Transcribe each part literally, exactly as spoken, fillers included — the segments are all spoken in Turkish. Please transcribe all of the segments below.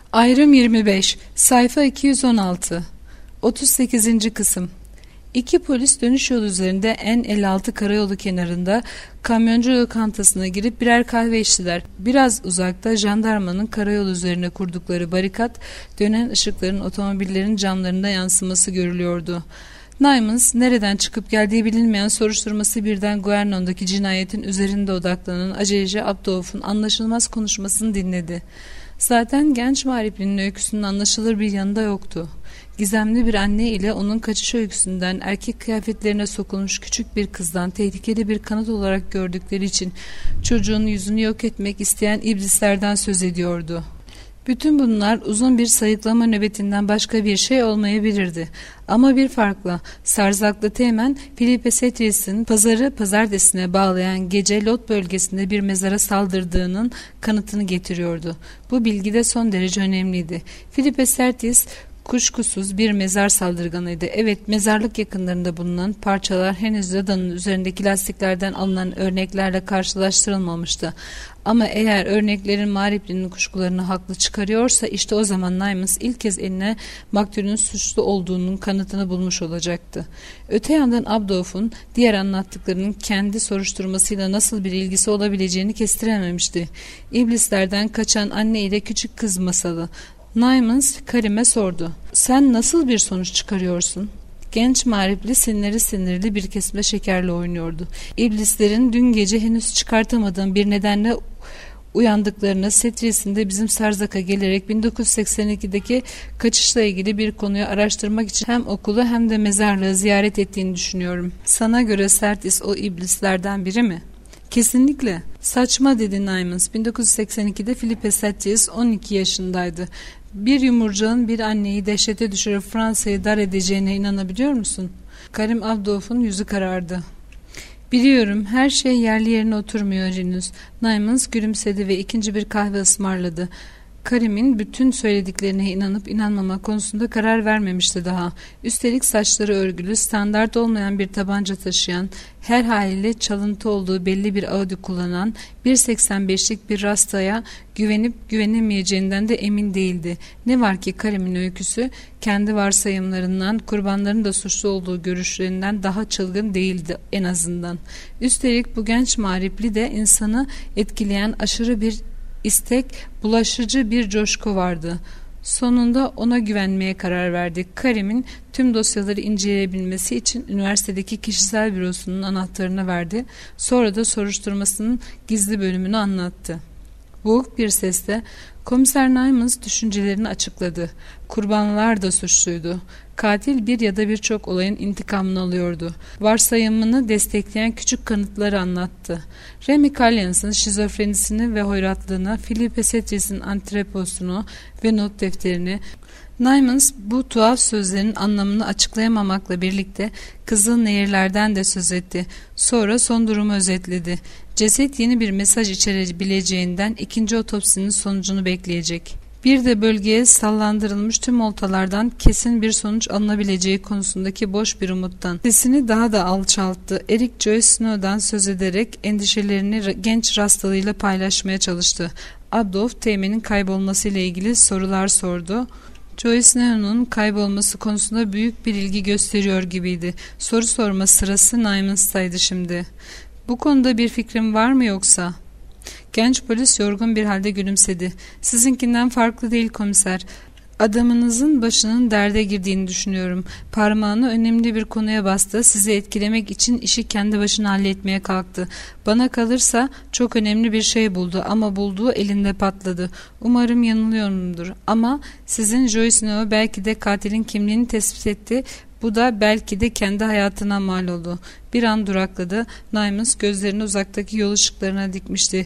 Ayrım yirmi beş, sayfa iki yüz on altı. otuz sekizinci kısım. İki polis dönüş yolu üzerinde N elli altı karayolu kenarında kamyoncu lokantasına girip birer kahve içtiler. Biraz uzakta jandarmanın karayolu üzerine kurdukları barikat, dönen ışıkların otomobillerin camlarında yansıması görülüyordu. Nymans, nereden çıkıp geldiği bilinmeyen soruşturması birden Guernon'daki cinayetin üzerinde odaklanan aceleci Abdouf'un anlaşılmaz konuşmasını dinledi. Zaten genç mağriplinin öyküsünün anlaşılır bir yanı da yoktu. Gizemli bir anne ile onun kaçış öyküsünden erkek kıyafetlerine sokulmuş küçük bir kızdan tehlikeli bir kanıt olarak gördükleri için çocuğun yüzünü yok etmek isteyen iblislerden söz ediyordu. Bütün bunlar uzun bir sayıklama nöbetinden başka bir şey olmayabilirdi. Ama bir farkla, Sarzaklı Teğmen, Philippe Setrius'un pazarı pazartesine bağlayan gece Lot bölgesinde bir mezara saldırdığının kanıtını getiriyordu. Bu bilgi de son derece önemliydi. Philippe Setrius, kuşkusuz bir mezar saldırganıydı. Evet, mezarlık yakınlarında bulunan parçalar henüz yadanın üzerindeki lastiklerden alınan örneklerle karşılaştırılmamıştı. Ama eğer örneklerin mağriplinin kuşkularını haklı çıkarıyorsa işte o zaman Nymans ilk kez eline maktulün suçlu olduğunun kanıtını bulmuş olacaktı. Öte yandan Abdouf'un diğer anlattıklarının kendi soruşturmasıyla nasıl bir ilgisi olabileceğini kestirememişti. İblislerden kaçan anne ile küçük kız masalı. Nymans Karim'e sordu. Sen nasıl bir sonuç çıkarıyorsun? Genç mağripli sinirli sinirli bir kesme şekerle oynuyordu. İblislerin dün gece henüz çıkartamadığım bir nedenle uyandıklarını, Setrius'un de bizim Sarzak'a gelerek bin dokuz yüz seksen ikideki kaçışla ilgili bir konuyu araştırmak için hem okulu hem de mezarlığı ziyaret ettiğini düşünüyorum. Sana göre Setrius o iblislerden biri mi? Kesinlikle. Saçma dedi Nymans. bin dokuz yüz seksen ikide Philippe Setrius on iki yaşındaydı. Bir yumurcağın bir anneyi dehşete düşürüp Fransa'yı dar edeceğine inanabiliyor musun? Karim Abdouf'un yüzü karardı. Biliyorum, her şey yerli yerine oturmuyor henüz. Nymans gülümsedi ve ikinci bir kahve ısmarladı. Karim'in bütün söylediklerine inanıp inanmama konusunda karar vermemişti daha. Üstelik saçları örgülü, standart olmayan bir tabanca taşıyan, her haliyle çalıntı olduğu belli bir Audi kullanan, bir seksen beşlik bir rastaya güvenip güvenemeyeceğinden de emin değildi. Ne var ki Karim'in öyküsü, kendi varsayımlarından, kurbanların da suçlu olduğu görüşlerinden daha çılgın değildi en azından. Üstelik bu genç mağripli de insanı etkileyen aşırı bir istek, bulaşıcı bir coşku vardı. Sonunda ona güvenmeye karar verdik. Karim'in tüm dosyaları inceleyebilmesi için üniversitedeki kişisel bürosunun anahtarını verdi. Sonra da soruşturmasının gizli bölümünü anlattı. Boğuk bir sesle Komiser Nymans düşüncelerini açıkladı. Kurbanlar da suçluydu. Katil bir ya da birçok olayın intikamını alıyordu. Varsayımını destekleyen küçük kanıtları anlattı. Remy Calliens'ın şizofrenisini ve hoyratlığını, Philippe Setrius'un antreposunu ve not defterini. Nymans bu tuhaf sözlerin anlamını açıklayamamakla birlikte Kızıl Nehirlerden de söz etti. Sonra son durumu özetledi. Ceset yeni bir mesaj içerebileceğinden ikinci otopsinin sonucunu bekleyecek. Bir de bölgeye sallandırılmış tüm oltalardan kesin bir sonuç alınabileceği konusundaki boş bir umuttan. Sesini daha da alçalttı. Eric Joyce Snow'dan söz ederek endişelerini genç rastlığıyla paylaşmaya çalıştı. Abdouf Teğmen'in kaybolmasıyla ilgili sorular sordu. Joyce Snow'un kaybolması konusunda büyük bir ilgi gösteriyor gibiydi. Soru sorma sırası Nymans'taydı şimdi. Bu konuda bir fikrim var mı yoksa? Genç polis yorgun bir halde gülümsedi. Sizinkinden farklı değil komiser. Adamınızın başının derde girdiğini düşünüyorum. Parmağını önemli bir konuya bastı. Sizi etkilemek için işi kendi başına halletmeye kalktı. Bana kalırsa çok önemli bir şey buldu ama bulduğu elinde patladı. Umarım yanılıyorumdur. Ama sizin Joyce Snow belki de katilin kimliğini tespit etti. Bu da belki de kendi hayatına mal oldu. Bir an durakladı. Nymans gözlerini uzaktaki yol ışıklarına dikmişti.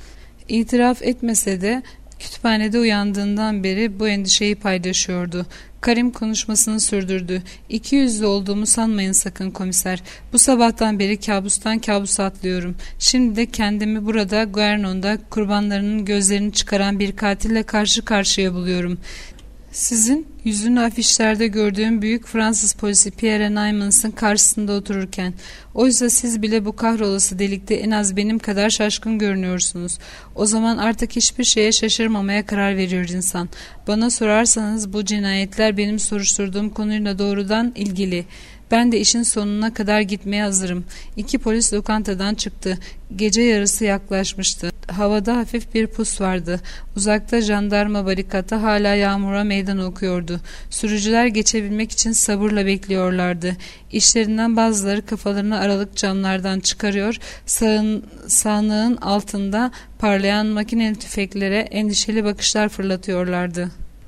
İtiraf etmese de kütüphanede uyandığından beri bu endişeyi paylaşıyordu. Karim konuşmasını sürdürdü. İki yüzlü olduğumu sanmayın sakın komiser. Bu sabahtan beri kabustan kabusa atlıyorum. Şimdi de kendimi burada Guernon'da kurbanlarının gözlerini çıkaran bir katille karşı karşıya buluyorum. Sizin yüzünü afişlerde gördüğüm büyük Fransız polisi Pierre Nymens'ın karşısında otururken. Oysa siz bile bu kahrolası delikte en az benim kadar şaşkın görünüyorsunuz. O zaman artık hiçbir şeye şaşırmamaya karar veriyor insan. Bana sorarsanız bu cinayetler benim soruşturduğum konuyla doğrudan ilgili. Ben de işin sonuna kadar gitmeye hazırım. İki polis lokantadan çıktı. Gece yarısı yaklaşmıştı. Havada hafif bir pus vardı. Uzakta jandarma barikatı hala yağmura meydan okuyordu. Sürücüler geçebilmek için sabırla bekliyorlardı. İşlerinden bazıları kafalarını aralık camlardan çıkarıyor, sağın, sağanağın altında parlayan makineli tüfeklere endişeli bakışlar fırlatıyorlardı.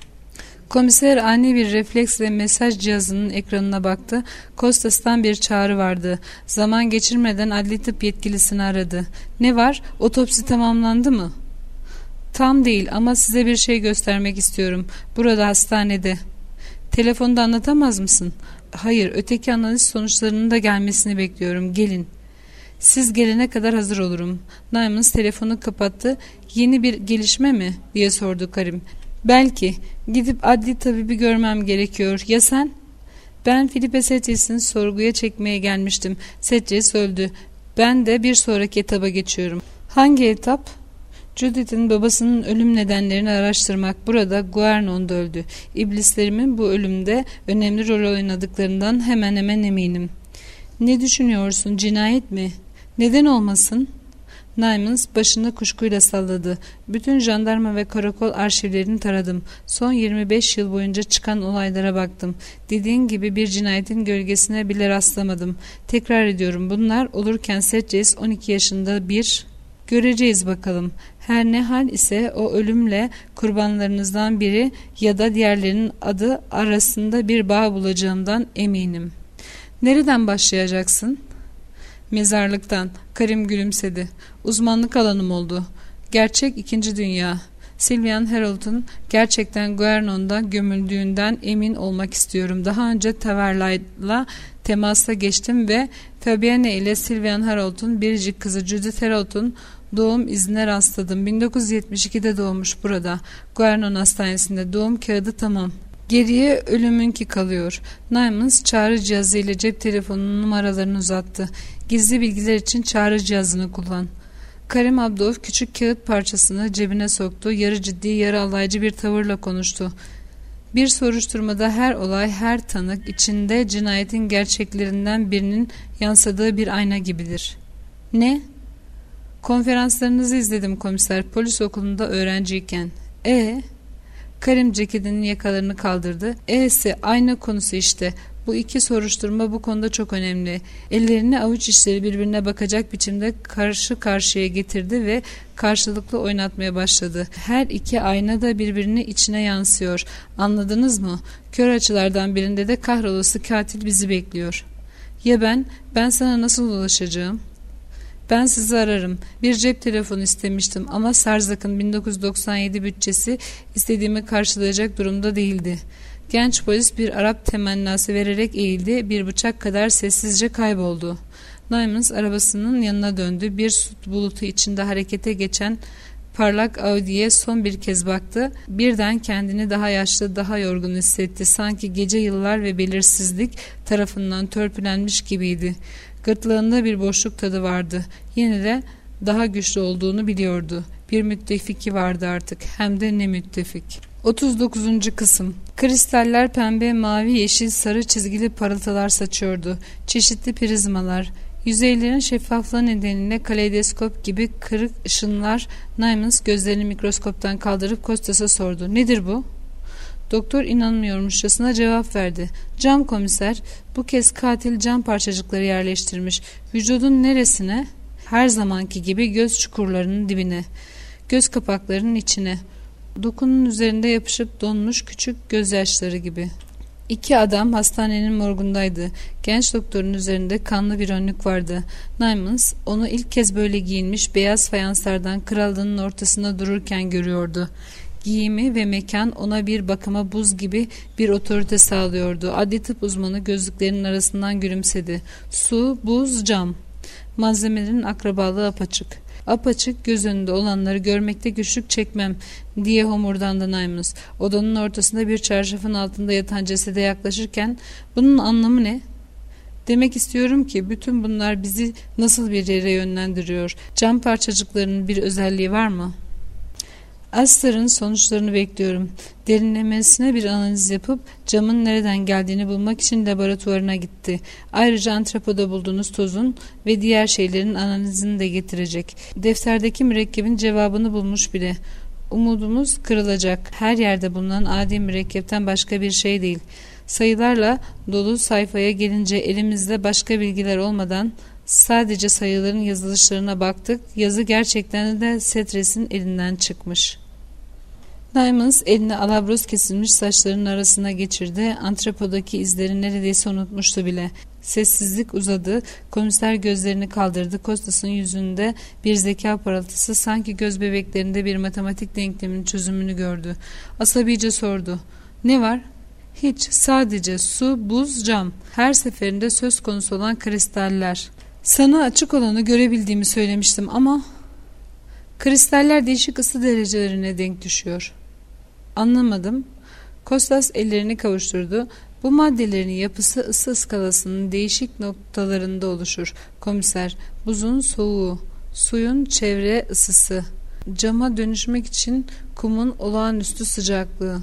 Komiser ani bir refleksle mesaj cihazının ekranına baktı. Kostas'tan bir çağrı vardı. Zaman geçirmeden adli tıp yetkilisini aradı. Ne var? Otopsi tamamlandı mı? Tam değil ama size bir şey göstermek istiyorum. Burada hastanede. Telefonda anlatamaz mısın? Hayır, öteki analiz sonuçlarının da gelmesini bekliyorum. Gelin. Siz gelene kadar hazır olurum. Nymens telefonu kapattı. Yeni bir gelişme mi? diye sordu Karim. Belki. Gidip adli tabibi görmem gerekiyor. Ya sen? Ben Felipe Setties'in sorguya çekmeye gelmiştim. Setties öldü. Ben de bir sonraki etaba geçiyorum. Hangi etap? Judith'in babasının ölüm nedenlerini araştırmak. Burada Guernon da öldü. İblislerimin bu ölümde önemli rol oynadıklarından hemen hemen eminim. Ne düşünüyorsun? Cinayet mi? Neden olmasın? Nymens başını kuşkuyla salladı. Bütün jandarma ve karakol arşivlerini taradım. Son yirmi beş yıl boyunca çıkan olaylara baktım. Dediğin gibi bir cinayetin gölgesine bile rastlamadım. Tekrar ediyorum, bunlar olurken Setties on iki yaşında bir... Göreceğiz bakalım. Her ne hal ise o ölümle kurbanlarınızdan biri ya da diğerlerinin adı arasında bir bağ bulacağımdan eminim. Nereden başlayacaksın? Mezarlıktan. Karim gülümsedi. Uzmanlık alanım oldu. Gerçek ikinci dünya. Sylvian Harold'un gerçekten Guernon'da gömüldüğünden emin olmak istiyorum. Daha önce Taverla'yla temasa geçtim ve Fabienne ile Sylvian Harold'un biricik kızı Judith Harold'un doğum iznine rastladım. bin dokuz yüz yetmiş ikide doğmuş burada. Guernon Hastanesi'nde doğum kağıdı tamam. Geriye ölümünki kalıyor. Nymens çağrı cihazı ile cep telefonunun numaralarını uzattı. Gizli bilgiler için çağrı cihazını kullan. Karim Abdov küçük kağıt parçasını cebine soktu. Yarı ciddi, yarı alaycı bir tavırla konuştu. Bir soruşturmada her olay, her tanık içinde cinayetin gerçeklerinden birinin yansıdığı bir ayna gibidir. Ne? Konferanslarınızı izledim komiser. Polis okulunda öğrenciyken. E Karim ceketinin yakalarını kaldırdı. E'si ayna konusu işte. Bu iki soruşturma bu konuda çok önemli. Ellerini avuç içleri birbirine bakacak biçimde karşı karşıya getirdi ve karşılıklı oynatmaya başladı. Her iki ayna da birbirini içine yansıyor. Anladınız mı? Kör açılardan birinde de kahrolası katil bizi bekliyor. Ya ben? Ben sana nasıl ulaşacağım? Ben sizi ararım. Bir cep telefonu istemiştim ama Sarzak'ın bin dokuz yüz doksan yedi bütçesi istediğimi karşılayacak durumda değildi. Genç polis bir Arap temennası vererek eğildi, bir bıçak kadar sessizce kayboldu. Nymens arabasının yanına döndü. Bir süt bulutu içinde harekete geçen parlak Audi'ye son bir kez baktı. Birden kendini daha yaşlı, daha yorgun hissetti. Sanki gece yıllar ve belirsizlik tarafından törpülenmiş gibiydi. Gırtlağında bir boşluk tadı vardı. Yine de daha güçlü olduğunu biliyordu. Bir müttefiki vardı artık. Hem de ne müttefik. otuz dokuzuncu kısım. Kristaller pembe, mavi, yeşil, sarı çizgili parıltılar saçıyordu. Çeşitli prizmalar. Yüzeylerin şeffaflığı nedeniyle kaleidoskop gibi kırık ışınlar. Nymens gözlerini mikroskoptan kaldırıp Kostas'a sordu. Nedir bu? Doktor inanmıyormuşçasına cevap verdi. Cam komiser, bu kez katil cam parçacıkları yerleştirmiş. Vücudun neresine? Her zamanki gibi göz çukurlarının dibine. Göz kapaklarının içine. Dokunun üzerinde yapışıp donmuş küçük gözyaşları gibi. İki adam hastanenin morgundaydı. Genç doktorun üzerinde kanlı bir önlük vardı. Nymens onu ilk kez böyle giyinmiş beyaz fayanslardan krallığının ortasında dururken görüyordu. Giyimi ve mekan ona bir bakıma buz gibi bir otorite sağlıyordu. Adli tıp uzmanı gözlüklerinin arasından gülümsedi. Su, buz, cam. Malzemelerin akrabalığı apaçık. Apaçık göz önünde olanları görmekte güçlük çekmem diye homurdandı Naymans. Odanın ortasında bir çarşafın altında yatan cesede yaklaşırken bunun anlamı ne? Demek istiyorum ki bütün bunlar bizi nasıl bir yere yönlendiriyor? Cam parçacıklarının bir özelliği var mı? Astar'ın sonuçlarını bekliyorum. Derinlemesine bir analiz yapıp camın nereden geldiğini bulmak için laboratuvarına gitti. Ayrıca antropoda bulduğunuz tozun ve diğer şeylerin analizini de getirecek. Defterdeki mürekkebin cevabını bulmuş bile. Umudumuz kırılacak. Her yerde bulunan adi mürekkepten başka bir şey değil. Sayılarla dolu sayfaya gelince elimizde başka bilgiler olmadan sadece sayıların yazılışlarına baktık. Yazı gerçekten de Setres'in elinden çıkmış. Naymans elini alabroz kesilmiş saçlarının arasına geçirdi. Antropodaki izleri neredeyse unutmuştu bile. Sessizlik uzadı. Komiser gözlerini kaldırdı. Kostas'ın yüzünde bir zeka parıltısı, sanki göz bebeklerinde bir matematik denklemin çözümünü gördü. Asabice sordu. Ne var? Hiç, sadece su, buz, cam. Her seferinde söz konusu olan kristaller. Sana açık olanı görebildiğimi söylemiştim ama kristaller değişik ısı derecelerine denk düşüyor. Anlamadım. Kostas ellerini kavuşturdu. Bu maddelerin yapısı ısı skalasının değişik noktalarında oluşur. Komiser, buzun soğuğu, suyun çevre ısısı, cama dönüşmek için kumun olağanüstü sıcaklığı.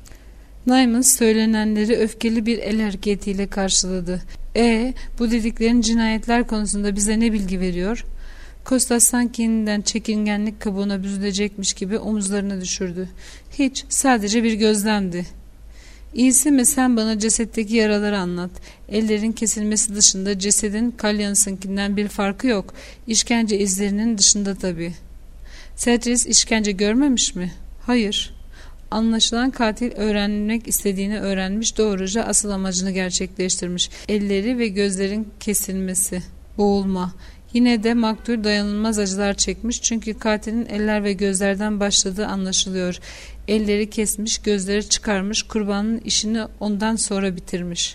Naymans söylenenleri öfkeli bir el hareketiyle karşıladı. E, bu dediklerin cinayetler konusunda bize ne bilgi veriyor? Kostas sanki yeniden çekingenlik kabuğuna büzülecekmiş gibi omuzlarını düşürdü. Hiç, sadece bir gözlemdi. İyisi mi sen bana cesetteki yaraları anlat. Ellerin kesilmesi dışında cesedin Kalyans'ınkinden bir farkı yok. İşkence izlerinin dışında tabii. Setres işkence görmemiş mi? Hayır. Anlaşılan katil öğrenmek istediğini öğrenmiş, doğruca asıl amacını gerçekleştirmiş. Elleri ve gözlerin kesilmesi, boğulma. Yine de maktul dayanılmaz acılar çekmiş, çünkü katilin eller ve gözlerden başladığı anlaşılıyor. Elleri kesmiş, gözleri çıkarmış, kurbanın işini ondan sonra bitirmiş.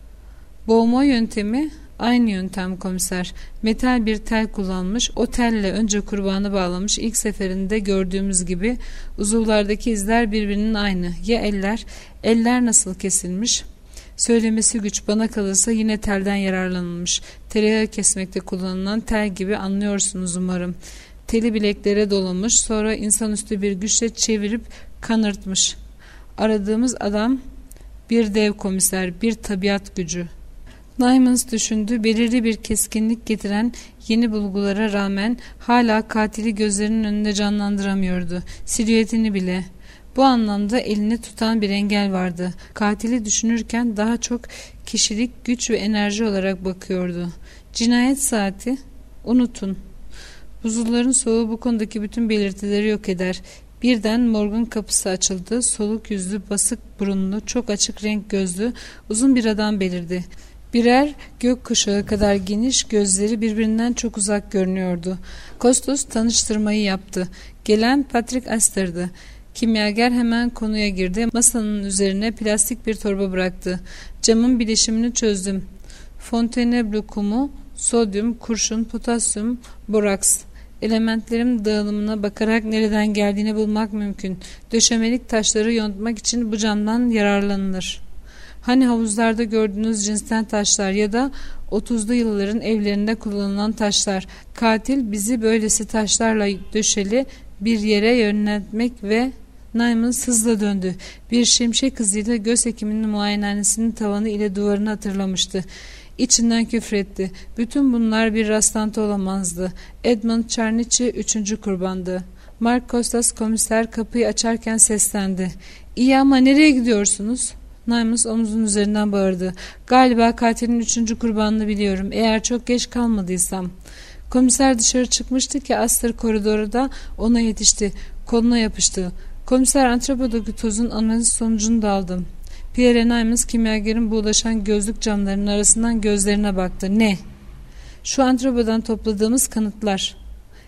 Boğma yöntemi aynı yöntem komiser. Metal bir tel kullanmış, o telle önce kurbanı bağlamış. İlk seferinde gördüğümüz gibi uzuvlardaki izler birbirinin aynı. Ya eller? Eller nasıl kesilmiş? Söylemesi güç, bana kalırsa yine telden yararlanılmış. Tereyağı kesmekte kullanılan tel gibi, anlıyorsunuz umarım. Teli bileklere dolamış, sonra insanüstü bir güçle çevirip kanırtmış. Aradığımız adam bir dev komiser, bir tabiat gücü. Naymans düşündü. Belirli bir keskinlik getiren yeni bulgulara rağmen hala katili gözlerinin önünde canlandıramıyordu. Silüetini bile. Bu anlamda elini tutan bir engel vardı. Katili düşünürken daha çok kişilik, güç ve enerji olarak bakıyordu. Cinayet saati? Unutun. Buzulların soğuğu bu konudaki bütün belirtileri yok eder. Birden morgun kapısı açıldı. Soluk yüzlü, basık burunlu, çok açık renk gözlü, uzun bir adam belirdi. Birer gökkuşağı kadar geniş, gözleri birbirinden çok uzak görünüyordu. Kostos tanıştırmayı yaptı. Gelen Patrick Astor'dı. Kimyager hemen konuya girdi. Masanın üzerine plastik bir torba bıraktı. Camın bileşimini çözdüm. Fontainebleau kumu, sodyum, kurşun, potasyum, boraks. Elementlerin dağılımına bakarak nereden geldiğini bulmak mümkün. Döşemelik taşları yontmak için bu camdan yararlanılır. Hani havuzlarda gördüğünüz cinsten taşlar ya da otuzlu yılların evlerinde kullanılan taşlar. Katil bizi böylesi taşlarla döşeli bir yere yöneltmek ve Naymans hızla döndü. Bir şimşek hızıyla göz hekiminin muayenehanesinin tavanı ile duvarını hatırlamıştı. İçinden küfretti. Bütün bunlar bir rastlantı olamazdı. Edmund Czarnici üçüncü kurbandı. Mark Kostas komiser kapıyı açarken seslendi. İyi ama nereye gidiyorsunuz? Naymans omuzun üzerinden bağırdı. Galiba katilin üçüncü kurbanını biliyorum. Eğer çok geç kalmadıysam. Komiser dışarı çıkmıştı ki Astor koridorda ona yetişti. Koluna yapıştı. Komiser, antropodaki tozun analiz sonucunu da aldım. Pierre Naymans kimyagerin buğulaşan gözlük camlarının arasından gözlerine baktı. Ne? Şu antropodan topladığımız kanıtlar.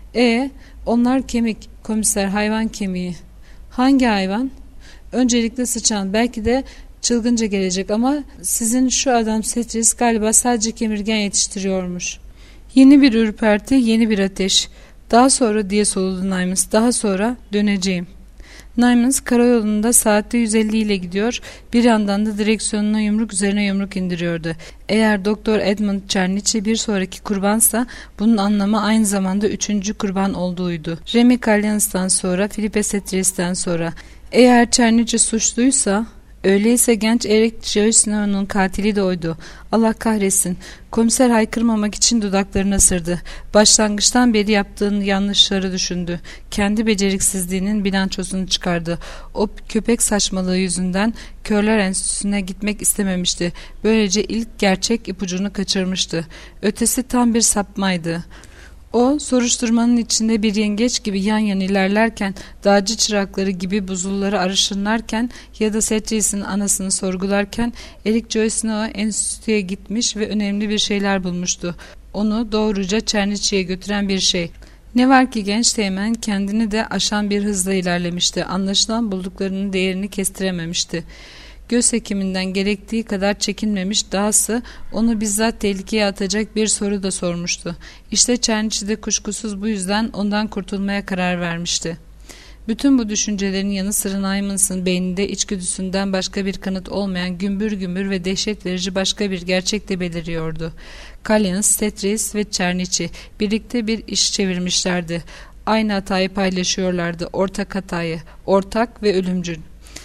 E, onlar kemik. Komiser, hayvan kemiği. Hangi hayvan? Öncelikle sıçan. Belki de çılgınca gelecek ama sizin şu adam Setris galiba sadece kemirgen yetiştiriyormuş. Yeni bir ürperti, yeni bir ateş. Daha sonra diye soludu Nymans. Daha sonra döneceğim. Nymans karayolunda saatte yüz elli ile gidiyor, bir yandan da direksiyonuna yumruk üzerine yumruk indiriyordu. Eğer Doktor Edmund Czernici bir sonraki kurbansa bunun anlamı aynı zamanda üçüncü kurban olduğuydu. Remy Kalyans'tan sonra, Philippe Setties'ten sonra. Eğer Czernici suçluysa, öyleyse genç Eric Joyce'nin katili de oydu. Allah kahretsin. Komiser haykırmamak için dudaklarını ısırdı. Başlangıçtan beri yaptığın yanlışları düşündü. Kendi beceriksizliğinin bilançosunu çıkardı. O köpek saçmalığı yüzünden Körler Enstitüsü'ne gitmek istememişti. Böylece ilk gerçek ipucunu kaçırmıştı. Ötesi tam bir sapmaydı. O, soruşturmanın içinde bir yengeç gibi yan yana ilerlerken, dağcı çırakları gibi buzulları arışınlarken ya da Setties'in anasını sorgularken Eric Joyce enstitüye gitmiş ve önemli bir şeyler bulmuştu. Onu doğruca Czernici'ye götüren bir şey. Ne var ki genç teğmen kendini de aşan bir hızla ilerlemişti. Anlaşılan bulduklarının değerini kestirememişti. Göz hekiminden gerektiği kadar çekinmemiş, dahası onu bizzat tehlikeye atacak bir soru da sormuştu. İşte Czernici de kuşkusuz bu yüzden ondan kurtulmaya karar vermişti. Bütün bu düşüncelerin yanı sıra Nymans'ın beyninde içgüdüsünden başka bir kanıt olmayan gümbür gümbür ve dehşet verici başka bir gerçek de beliriyordu. Kalyans, Setties ve Czernici birlikte bir iş çevirmişlerdi. Aynı hatayı paylaşıyorlardı, ortak hatayı, ortak ve ölümcül.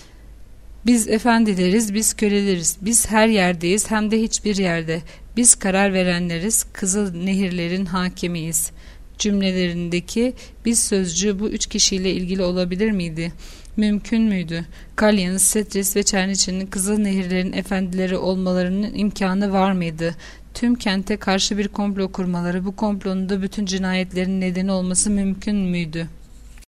Biz efendileriz, biz köleleriz, biz her yerdeyiz hem de hiçbir yerde. Biz karar verenleriz, kızıl nehirlerin hakimiyiz. Cümlelerindeki biz sözcüğü bu üç kişiyle ilgili olabilir miydi? Mümkün müydü? Kalyans, Setties ve Czernici'nin kızıl nehirlerin efendileri olmalarının imkanı var mıydı? Tüm kente karşı bir komplo kurmaları, bu komplonun da bütün cinayetlerin nedeni olması mümkün müydü?